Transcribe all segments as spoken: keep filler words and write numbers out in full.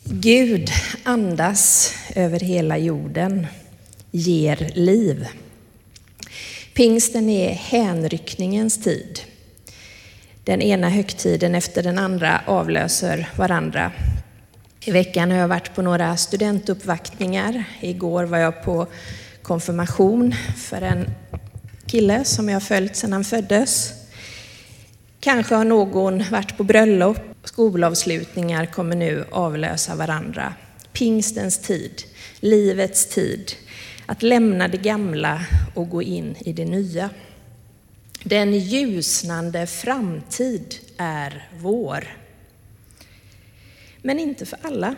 Gud andas över hela jorden, ger liv. Pingsten är hänryckningens tid. Den ena högtiden efter den andra avlöser varandra. I veckan har jag varit på några studentuppvaktningar. Igår var jag på konfirmation för en kille som jag har följt sedan han föddes. Kanske har någon varit på bröllop. Skolavslutningar kommer nu avlösa varandra. Pingstens tid, livets tid, att lämna det gamla och gå in i det nya. Den ljusnande framtid är vår. Men inte för alla.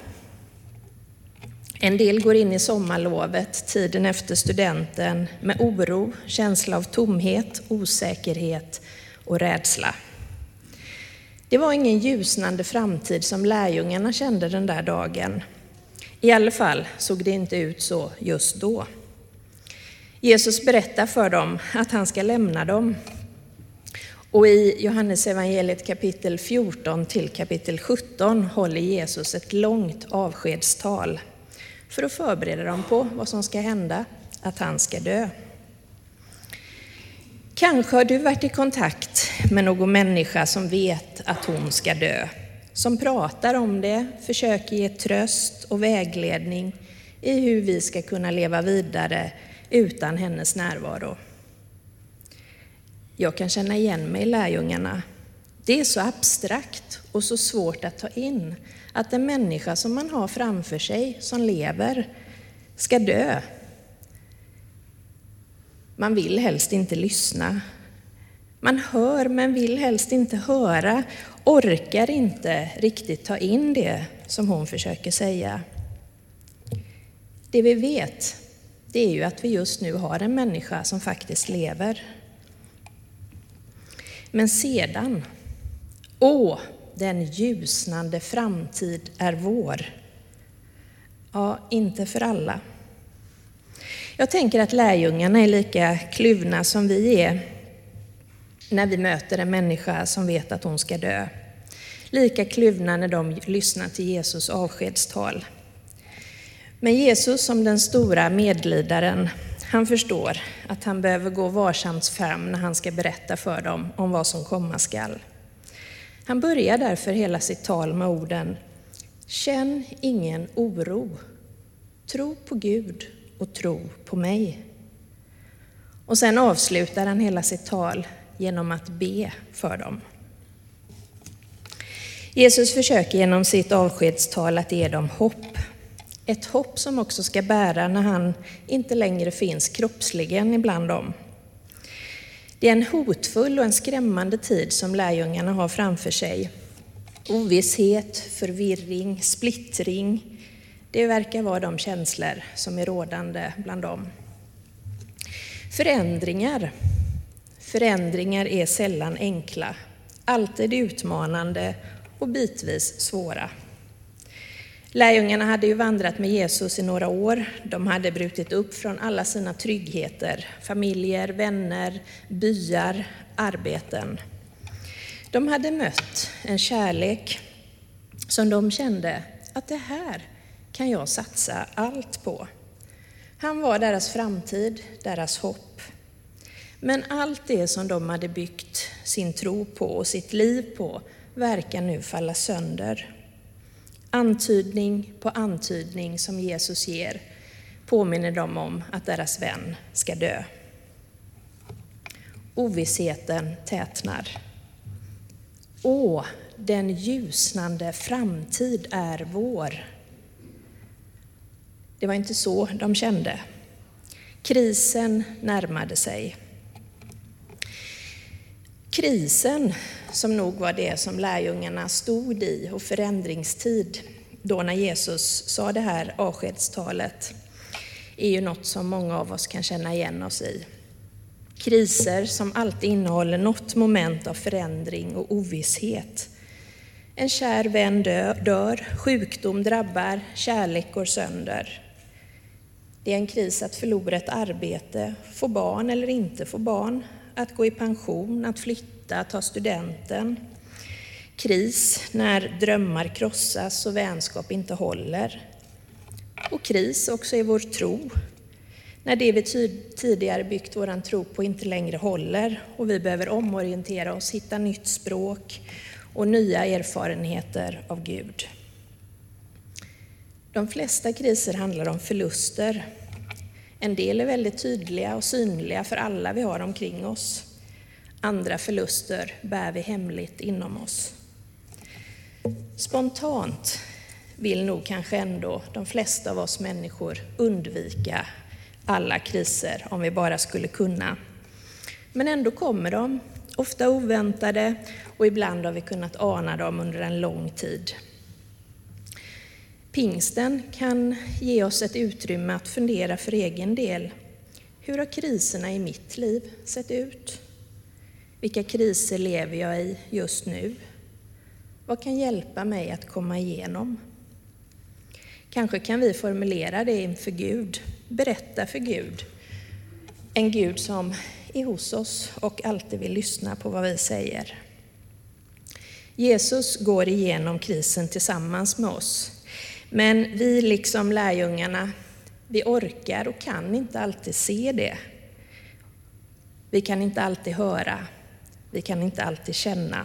En del går in i sommarlovet, tiden efter studenten, med oro, känsla av tomhet, osäkerhet och rädsla. Det var ingen ljusnande framtid som lärjungarna kände den där dagen. I alla fall såg det inte ut så just då. Jesus berättar för dem att han ska lämna dem. Och i Johannes evangeliet kapitel fjorton till kapitel sjutton håller Jesus ett långt avskedstal för att förbereda dem på vad som ska hända, att han ska dö. Kanske har du varit i kontakt med någon människa som vet att hon ska dö, som pratar om det, försöker ge tröst och vägledning i hur vi ska kunna leva vidare utan hennes närvaro. Jag kan känna igen mig i lärjungarna. Det är så abstrakt och så svårt att ta in att en människa som man har framför sig, som lever, ska dö. Man vill helst inte lyssna. Man hör men vill helst inte höra, orkar inte riktigt ta in det som hon försöker säga. Det vi vet, det är ju att vi just nu har en människa som faktiskt lever. Men sedan, åh, den ljusnande framtid är vår. Ja, inte för alla. Jag tänker att lärjungarna är lika kluvna som vi är när vi möter en människa som vet att hon ska dö. Lika kluvna när de lyssnar till Jesus avskedstal. Men Jesus som den stora medlidaren, han förstår att han behöver gå varsamt fram när han ska berätta för dem om vad som komma skall. Han börjar därför hela sitt tal med orden: känn ingen oro, tro på Gud och tro på mig. Och sen avslutar han hela sitt tal genom att be för dem. Jesus försöker genom sitt avskedstal att ge dem hopp. Ett hopp som också ska bära när han inte längre finns kroppsligen ibland dem. Det är en hotfull och en skrämmande tid som lärjungarna har framför sig. Ovisshet, förvirring, splittring. Det verkar vara de känslor som är rådande bland dem. Förändringar. Förändringar är sällan enkla, alltid utmanande och bitvis svåra. Lärjungarna hade ju vandrat med Jesus i några år. De hade brutit upp från alla sina tryggheter, familjer, vänner, byar, arbeten. De hade mött en kärlek som de kände att det här kan jag satsa allt på. Han var deras framtid, deras hopp. Men allt det som de hade byggt sin tro på och sitt liv på verkar nu falla sönder. Antydning på antydning som Jesus ger påminner dem om att deras vän ska dö. Ovissheten tätnar. Åh, den ljusnande framtid är vår. Det var inte så de kände. Krisen närmade sig. Krisen, som nog var det som lärjungarna stod i och förändringstid då när Jesus sa det här avskedstalet, är ju något som många av oss kan känna igen oss i. Kriser som alltid innehåller något moment av förändring och ovisshet. En kär vän dör, sjukdom drabbar, kärlek går sönder. Det är en kris att förlora ett arbete, få barn eller inte få barn, att gå i pension, att flytta, att ta studenten. Kris när drömmar krossas och vänskap inte håller. Och kris också i vår tro. När det vi tidigare byggt våran tro på inte längre håller och vi behöver omorientera oss, hitta nytt språk och nya erfarenheter av Gud. De flesta kriser handlar om förluster. En del är väldigt tydliga och synliga för alla vi har omkring oss. Andra förluster bär vi hemligt inom oss. Spontant vill nog kanske ändå de flesta av oss människor undvika alla kriser om vi bara skulle kunna. Men ändå kommer de, ofta oväntade, och ibland har vi kunnat ana dem under en lång tid. Pingsten kan ge oss ett utrymme att fundera för egen del. Hur har kriserna i mitt liv sett ut? Vilka kriser lever jag i just nu? Vad kan hjälpa mig att komma igenom? Kanske kan vi formulera det inför Gud, berätta för Gud. En Gud som är hos oss och alltid vill lyssna på vad vi säger. Jesus går igenom krisen tillsammans med oss. Men vi liksom lärjungarna, vi orkar och kan inte alltid se det. Vi kan inte alltid höra, vi kan inte alltid känna.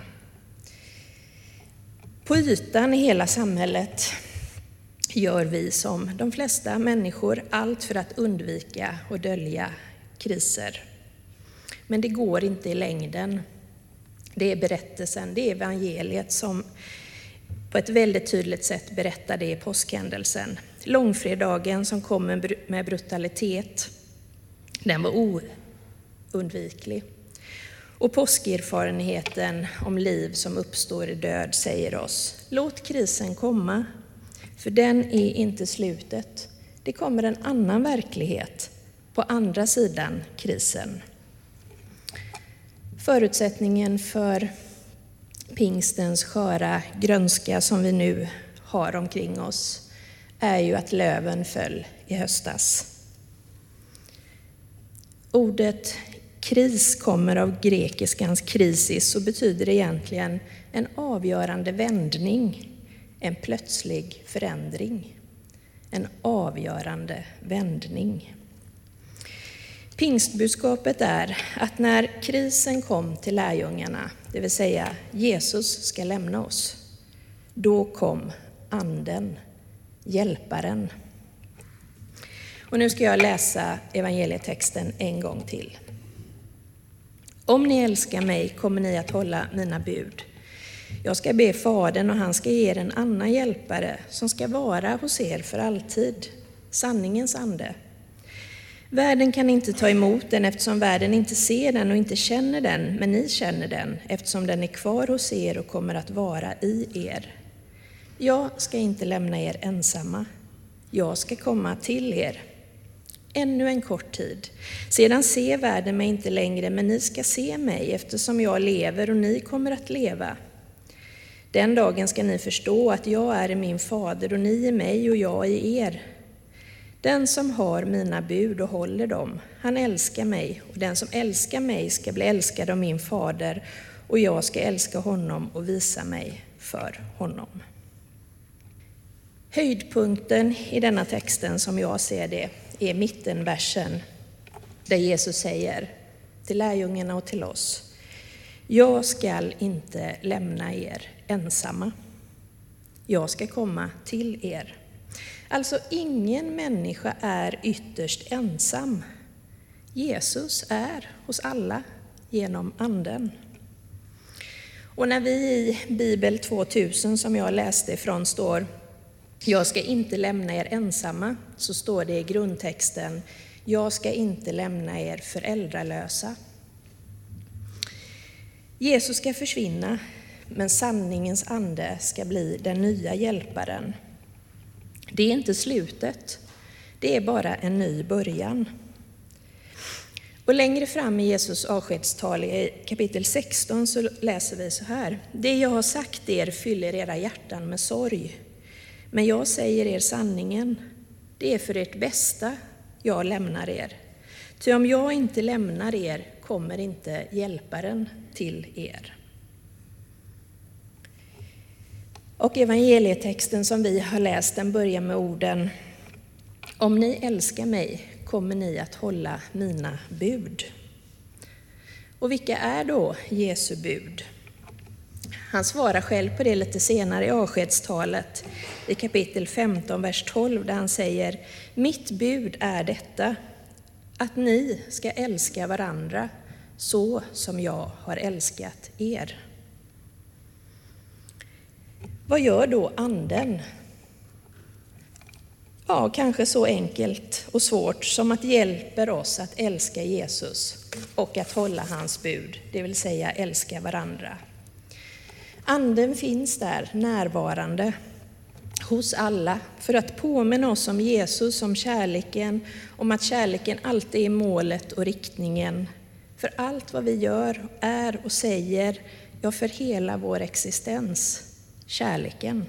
På ytan i hela samhället gör vi som de flesta människor allt för att undvika och dölja kriser. Men det går inte i längden. Det är berättelsen, det är evangeliet som på ett väldigt tydligt sätt berättar det i påskhändelsen. Långfredagen som kommer med brutalitet, den var oundviklig. Och påskerfarenheten om liv som uppstår i död säger oss, låt krisen komma, för den är inte slutet. Det kommer en annan verklighet på andra sidan krisen. Förutsättningen för pingstens sköra grönska som vi nu har omkring oss är ju att löven föll i höstas. Ordet kris kommer av grekiskans krisis och betyder egentligen en avgörande vändning, en plötslig förändring. En avgörande vändning. Pingstbudskapet är att när krisen kom till lärjungarna, det vill säga Jesus ska lämna oss, då kom anden, hjälparen. Och nu ska jag läsa evangelietexten en gång till. Om ni älskar mig kommer ni att hålla mina bud. Jag ska be Fadern och han ska ge er en annan hjälpare som ska vara hos er för alltid, sanningens ande. Världen kan inte ta emot den eftersom världen inte ser den och inte känner den, men ni känner den eftersom den är kvar hos er och kommer att vara i er. Jag ska inte lämna er ensamma. Jag ska komma till er. Ännu en kort tid. Sedan ser världen mig inte längre, men ni ska se mig eftersom jag lever och ni kommer att leva. Den dagen ska ni förstå att jag är i min fader och ni i mig och jag i er. Den som har mina bud och håller dem, han älskar mig, och den som älskar mig ska bli älskad av min fader och jag ska älska honom och visa mig för honom. Höjdpunkten i denna texten som jag ser det är mittenversen där Jesus säger till lärjungarna och till oss: jag ska inte lämna er ensamma. Jag ska komma till er. Alltså ingen människa är ytterst ensam. Jesus är hos alla genom anden. Och när vi i Bibel tvåtusen som jag läste ifrån står jag ska inte lämna er ensamma, så står det i grundtexten jag ska inte lämna er föräldralösa. Jesus ska försvinna, men sanningens ande ska bli den nya hjälparen. Det är inte slutet, det är bara en ny början. Och längre fram i Jesus avskedstal i kapitel sexton så läser vi så här: det jag har sagt er fyller era hjärtan med sorg. Men jag säger er sanningen, det är för ert bästa jag lämnar er. Ty om jag inte lämnar er kommer inte hjälparen till er. Och evangelietexten som vi har läst, den börjar med orden: om ni älskar mig kommer ni att hålla mina bud. Och vilka är då Jesu bud? Han svarar själv på det lite senare i avskedstalet i kapitel femton, vers tolv, där han säger: mitt bud är detta, att ni ska älska varandra så som jag har älskat er. Vad gör då anden? Ja, kanske så enkelt och svårt som att hjälper oss att älska Jesus och att hålla hans bud, det vill säga älska varandra. Anden finns där närvarande hos alla för att påminna oss om Jesus, om kärleken, om att kärleken alltid är målet och riktningen för allt vad vi gör, är och säger, ja, för hela vår existens, kärleken.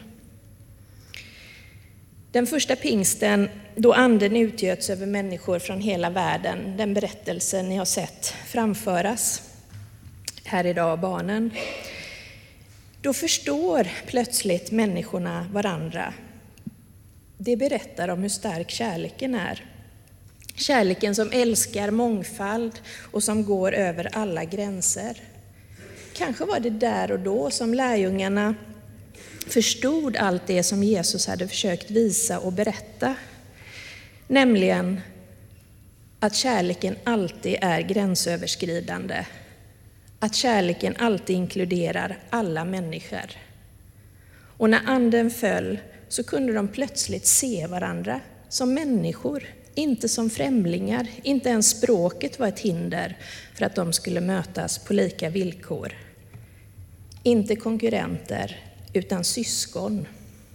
Den första pingsten, då anden utgöts över människor från hela världen, den berättelsen ni har sett framföras här idag, barnen, då förstår plötsligt människorna varandra. Det berättar om hur stark kärleken är. Kärleken som älskar mångfald och som går över alla gränser. Kanske var det där och då som lärjungarna förstod allt det som Jesus hade försökt visa och berätta. Nämligen att kärleken alltid är gränsöverskridande. Att kärleken alltid inkluderar alla människor. Och när anden föll så kunde de plötsligt se varandra som människor, inte som främlingar. Inte ens språket var ett hinder för att de skulle mötas på lika villkor. Inte konkurrenter, utan syskon.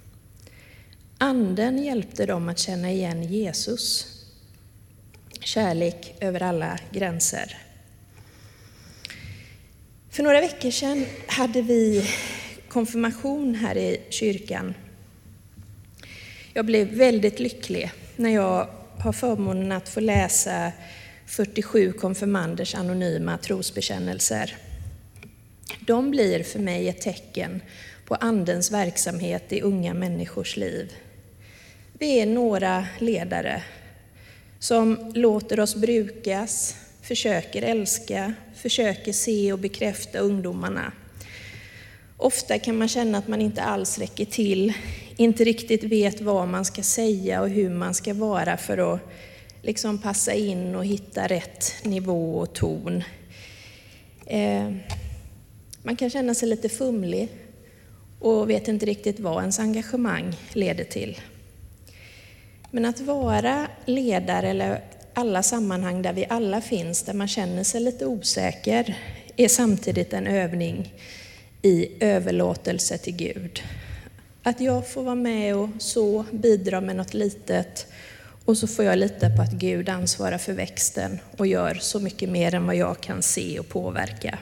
Anden hjälpte dem att känna igen Jesus. Kärlek över alla gränser. För några veckor sedan hade vi konfirmation här i kyrkan. Jag blev väldigt lycklig när jag har förmånen att få läsa fyrtiosju konfirmanders anonyma trosbekännelser. De blir för mig ett tecken på andens verksamhet i unga människors liv. Vi är några ledare som låter oss brukas, försöker älska, försöker se och bekräfta ungdomarna. Ofta kan man känna att man inte alls räcker till, inte riktigt vet vad man ska säga och hur man ska vara för att liksom passa in och hitta rätt nivå och ton. Eh, man kan känna sig lite fumlig och vet inte riktigt vad ens engagemang leder till. Men att vara ledare eller alla sammanhang där vi alla finns, där man känner sig lite osäker, är samtidigt en övning i överlåtelse till Gud. Att jag får vara med och så bidra med något litet, och så får jag lita på att Gud ansvarar för växten och gör så mycket mer än vad jag kan se och påverka.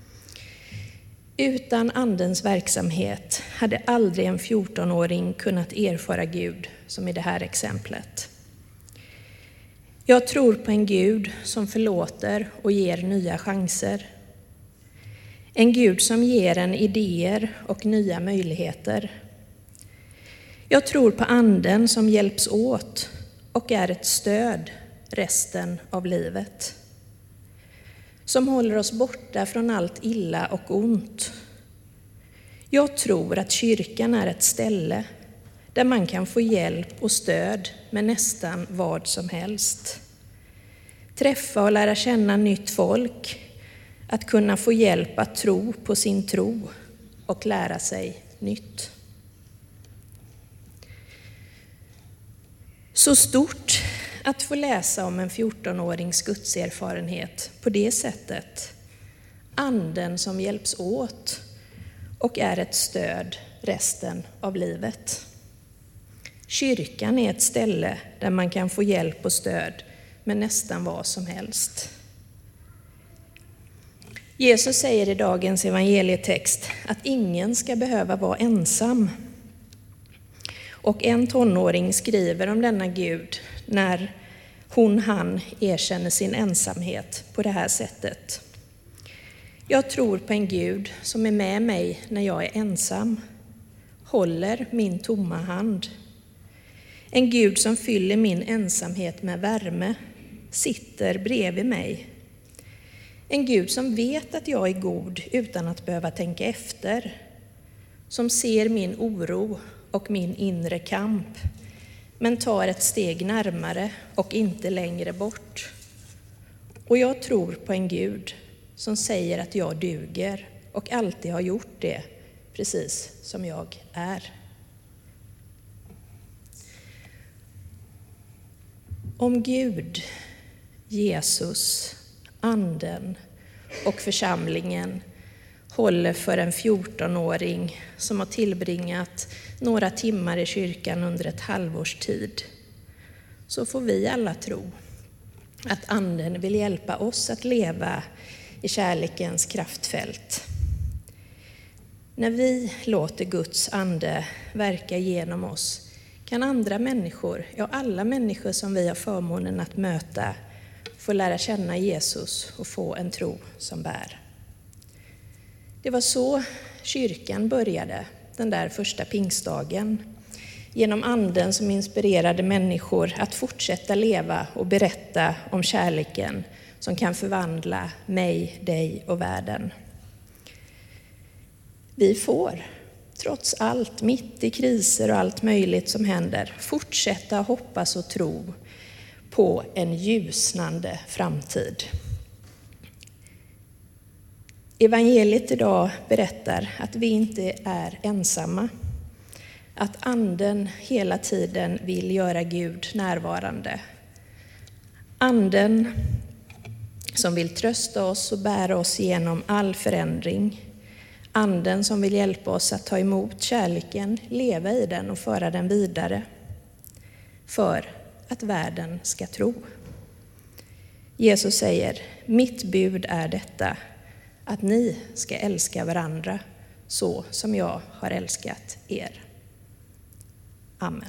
Utan andens verksamhet hade aldrig en fjortonåring kunnat erfara Gud som i det här exemplet. Jag tror på en Gud som förlåter och ger nya chanser. En Gud som ger en idéer och nya möjligheter. Jag tror på anden som hjälps åt och är ett stöd resten av livet. Som håller oss borta från allt illa och ont. Jag tror att kyrkan är ett ställe där man kan få hjälp och stöd med nästan vad som helst. Träffa och lära känna nytt folk, att kunna få hjälp att tro på sin tro och lära sig nytt. Så stort att få läsa om en fjortonårings gudserfarenhet på det sättet. Anden som hjälps åt och är ett stöd resten av livet. Kyrkan är ett ställe där man kan få hjälp och stöd med nästan vad som helst. Jesus säger i dagens evangelietext att ingen ska behöva vara ensam. Och en tonåring skriver om denna Gud när hon, han erkänner sin ensamhet på det här sättet. Jag tror på en Gud som är med mig när jag är ensam håller min tomma hand. En Gud som fyller min ensamhet med värme, sitter bredvid mig. En Gud som vet att jag är god utan att behöva tänka efter. Som ser min oro och min inre kamp, men tar ett steg närmare och inte längre bort. Och jag tror på en Gud som säger att jag duger och alltid har gjort det, precis som jag är. Om Gud, Jesus, Anden och församlingen håller för en fjortonåring som har tillbringat några timmar i kyrkan under ett halvårs tid, så får vi alla tro att Anden vill hjälpa oss att leva i kärlekens kraftfält. När vi låter Guds ande verka genom oss kan andra människor, ja alla människor som vi har förmånen att möta, få lära känna Jesus och få en tro som bär. Det var så kyrkan började den där första pingstdagen. Genom anden som inspirerade människor att fortsätta leva och berätta om kärleken som kan förvandla mig, dig och världen. Vi får, trots allt, mitt i kriser och allt möjligt som händer, fortsätta hoppas och tro på en ljusnande framtid. Evangeliet idag berättar att vi inte är ensamma. Att anden hela tiden vill göra Gud närvarande. Anden som vill trösta oss och bära oss genom all förändring. Anden som vill hjälpa oss att ta emot kärleken, leva i den och föra den vidare. För att världen ska tro. Jesus säger, mitt bud är detta, att ni ska älska varandra så som jag har älskat er. Amen.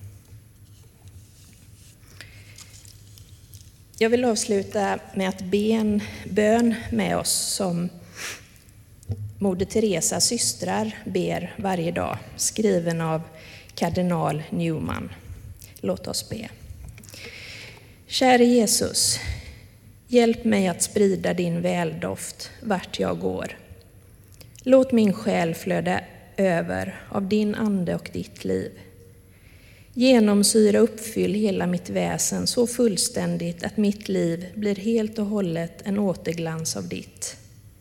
Jag vill avsluta med att be en bön med oss som Moder Teresas systrar ber varje dag, skriven av kardinal Newman. Låt oss be. Käre Jesus, hjälp mig att sprida din väldoft vart jag går. Låt min själ flöda över av din ande och ditt liv. Genomsyra uppfyll hela mitt väsen så fullständigt att mitt liv blir helt och hållet en återglans av ditt.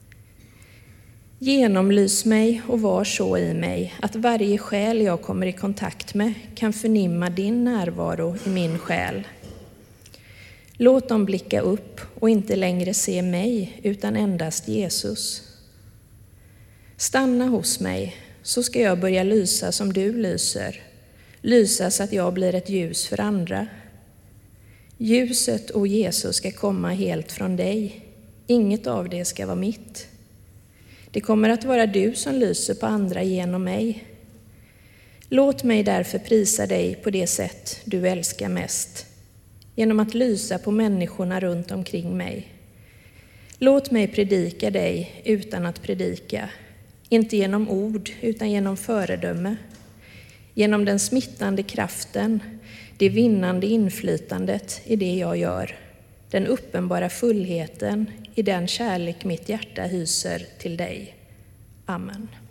Genomlys mig och var så i mig att varje själ jag kommer i kontakt med kan förnimma din närvaro i min själ. Låt dem blicka upp och inte längre se mig utan endast Jesus. Stanna hos mig så ska jag börja lysa som du lyser. Lysa så att jag blir ett ljus för andra. Ljuset och Jesus ska komma helt från dig. Inget av det ska vara mitt. Det kommer att vara du som lyser på andra genom mig. Låt mig därför prisa dig på det sätt du älskar mest. Genom att lysa på människorna runt omkring mig. Låt mig predika dig utan att predika. Inte genom ord utan genom föredöme. Genom den smittande kraften, det vinnande inflytandet i det jag gör. Den uppenbara fullheten i den kärlek mitt hjärta hyser till dig. Amen.